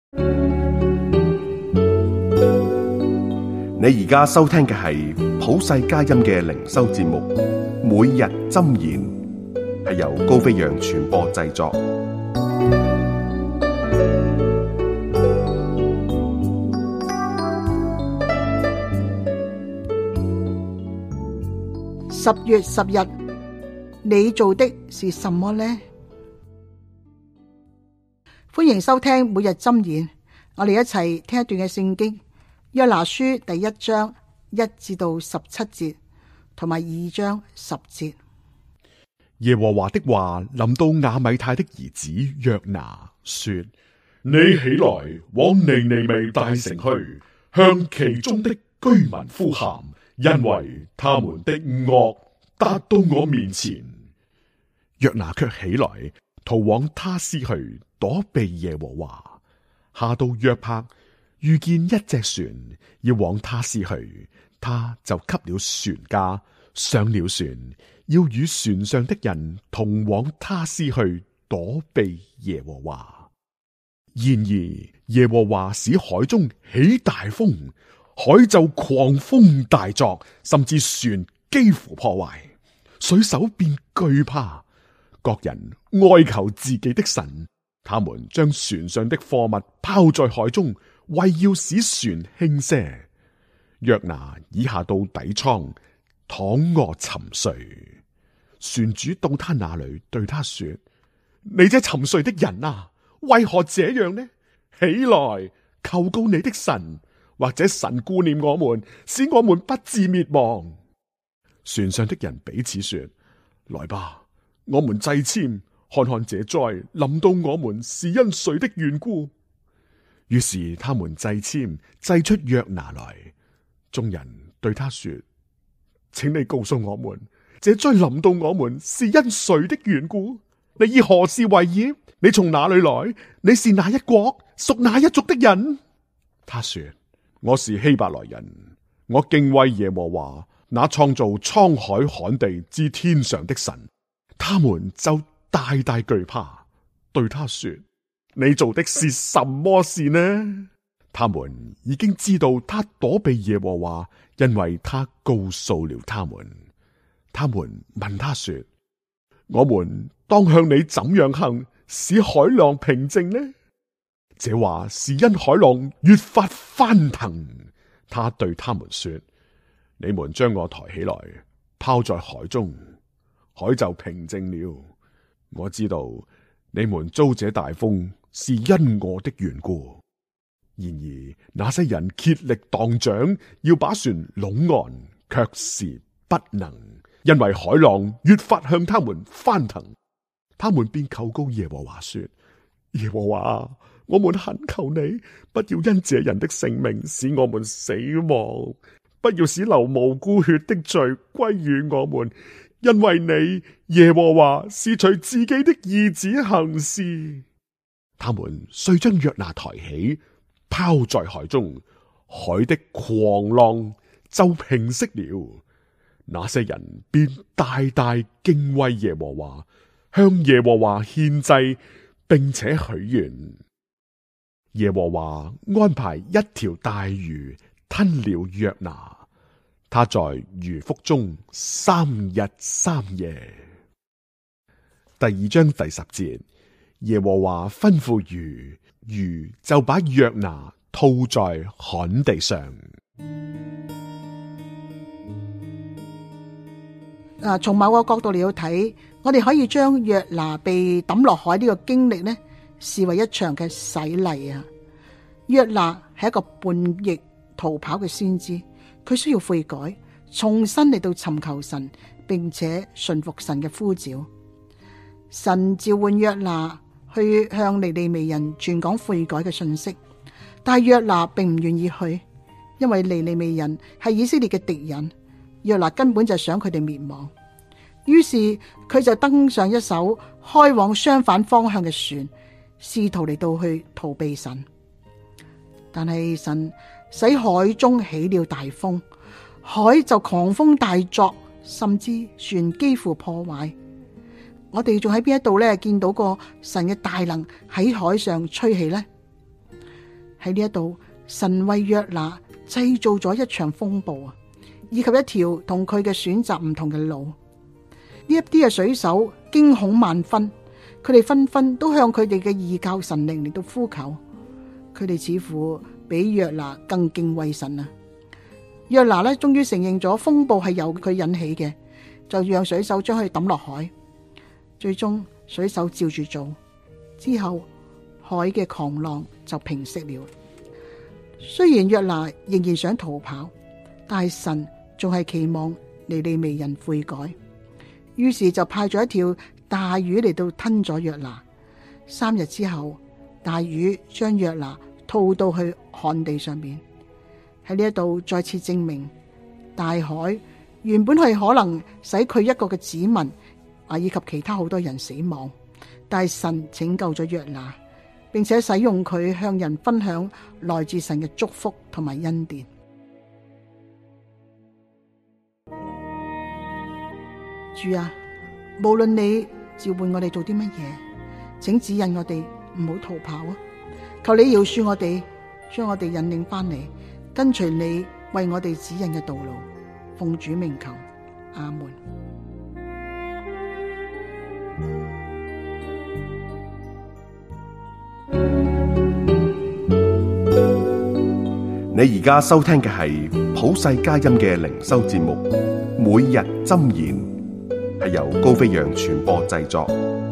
你而家收聽嘅係普世佳音嘅靈修節目，每日箴言，係由高飛揚傳播製作。 10月10日，你做的是什麼呢？歡迎收聽每日箴言，我哋一齊聽一段嘅聖經，約拿書第1章1至到17節，同埋2章10節。 耶和華的話臨到亞米太的兒子約拿，說：你起來往尼尼微大城去，向其中的居民呼喊，因為他們的惡達到我面前。約拿卻起來逃往他施去，躲避耶和華。下到約帕，遇見一隻船要往他施去，他就給了船價，上了船，要與船上的人同往他施去，躲避耶和華。然而耶和華使海中起大風，海就狂風大作，甚至船幾乎破壞，水手便懼怕，各人哀求自己的神。他們將船上的貨物拋在海中，為要使船輕些。約拿已下到底艙，躺臥沉睡。船主到他那裏，對他說：你這沉睡的人啊，為何這樣呢？起來，求告你的神，或者神顧念我們，使我們不致滅亡。船上的人彼此說：來吧，我們掣籤，看看這災臨到我們是因誰的緣故。於是他們掣籤，掣出約拿來。眾人對他說：請你告訴我們，這災臨到我們是因誰的緣故？你以何事為業？你從哪裏來？你是哪一國？屬哪一族的人？他說：我是希伯來人，我敬畏耶和華，那創造滄海旱地之天上的神。他們就大大懼怕，對他說：你做的是什麼事呢？他們已經知道他躲避耶和華，因為他告訴了他們。他們問他說：我們當向你怎樣行，使海浪平靜呢？這話是因海浪越發翻騰。他對他們說：你們將我抬起來，拋在海中，海就平靜了。我知道你們遭這大風是因我的緣故。然而那些人竭力蕩槳，要把船攏岸，卻是不能，因為海浪越發向他們翻騰。他們便求告耶和華說：耶和華，我們懇求你，不要因這人的性命使我們死亡，不要使流無辜血的罪歸於我們，因為你耶和華是隨自己的意旨行事。他們遂將約拿抬起，拋在海中，海的狂浪就平息了。那些人便大大敬畏耶和華，向耶和華獻祭，並且許願。耶和華安排一條大魚吞了約拿，他在魚腹中3日3夜。第2章第10節，耶和華吩咐魚，魚就把約拿吐在旱地上。 從某個角度嚟到睇，我哋可以將約拿被抌落海呢個經歷呢，視為一場嘅洗禮啊！約拿係一個叛逆逃跑嘅先知，佢需要悔改，重新嚟到尋求神，並且順服神嘅呼召。神召喚約拿去向尼尼微人傳講悔改嘅信息，但係約拿並唔願意去，因為尼尼微人係以色列嘅敵人。約拿根本就想佢哋滅亡，於是佢就登上一艘開往相反方向嘅船，試圖嚟到去逃避神。但係神使海中起了大風，海就狂風大作，甚至船幾乎破壞。我哋仲喺邊一度呢？見到過神嘅大能喺海上吹起呢？ 喺呢一度，神為約拿製造咗一場風暴啊，以及一條同佢嘅選擇唔同嘅路。呢一啲嘅水手驚恐萬分，佢哋紛紛都向佢哋嘅異教神靈嚟到呼求。佢哋似乎比約拿更敬畏神啊！約拿呢，終於承認咗風暴係由佢引起嘅，就讓水手將佢抌落海。最終水手照住做，之後海嘅狂浪就平息了。雖然約拿仍然想逃跑，但係神仲係期望尼尼微人悔改，於是就派咗一條大魚嚟到吞咗約拿。3日之後，大魚將約拿吐到去旱地上面。喺呢一度再次證明，大海原本係可能使佢一個嘅子民以及其他好多人死亡，但係神拯救咗約拿，並且使用佢向人分享來自神嘅祝福同埋恩典。主啊，無論你召喚我哋做啲乜嘢，請指引我哋唔好逃跑啊！求你饒恕我哋，將我哋引領翻嚟，跟隨你為我哋指引嘅道路。奉主名求，阿門。 你而家收聽嘅係普世佳音嘅靈修節目《每日箴言》，係由高飛揚傳播製作。